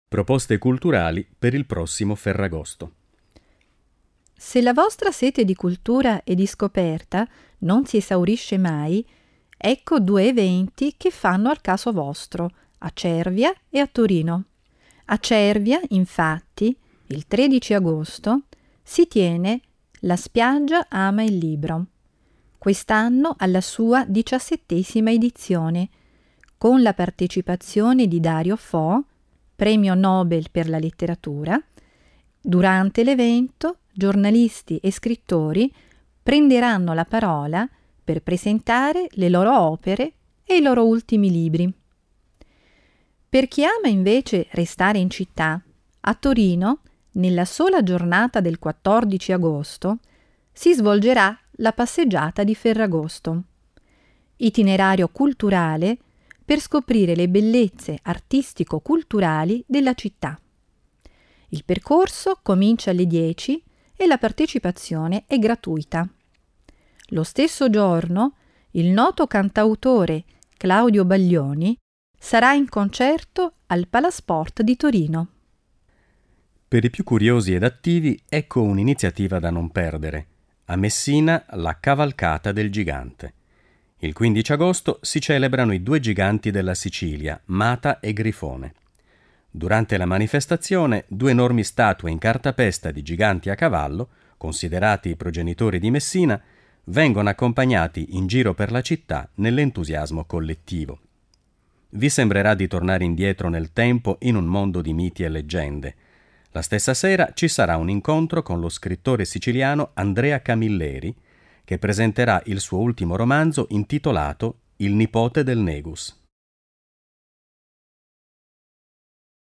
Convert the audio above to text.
Proposte culturali per il prossimo Ferragosto. Se la vostra sete di cultura e di scoperta non si esaurisce mai, ecco due eventi che fanno al caso vostro, a Cervia e a Torino. A Cervia, infatti, il 13 agosto, si tiene La Spiaggia ama il libro, quest'anno alla sua 17ª edizione, con la partecipazione di Dario Fo, premio Nobel per la letteratura. Durante l'evento, giornalisti e scrittori prenderanno la parola per presentare le loro opere e i loro ultimi libri. Per chi ama invece restare in città, a Torino, nella sola giornata del 14 agosto, si svolgerà la passeggiata di Ferragosto, itinerario culturale per scoprire le bellezze artistico-culturali della città. Il percorso comincia alle 10 e la partecipazione è gratuita. Lo stesso giorno, il noto cantautore Claudio Baglioni sarà in concerto al Palasport di Torino. Per i più curiosi ed attivi, ecco un'iniziativa da non perdere. A Messina, la Cavalcata del Gigante. Il 15 agosto si celebrano i due giganti della Sicilia, Mata e Grifone. Durante la manifestazione, due enormi statue in cartapesta di giganti a cavallo, considerati i progenitori di Messina, vengono accompagnati in giro per la città nell'entusiasmo collettivo. Vi sembrerà di tornare indietro nel tempo in un mondo di miti e leggende. La stessa sera ci sarà un incontro con lo scrittore siciliano Andrea Camilleri, che presenterà il suo ultimo romanzo intitolato Il nipote del Negus.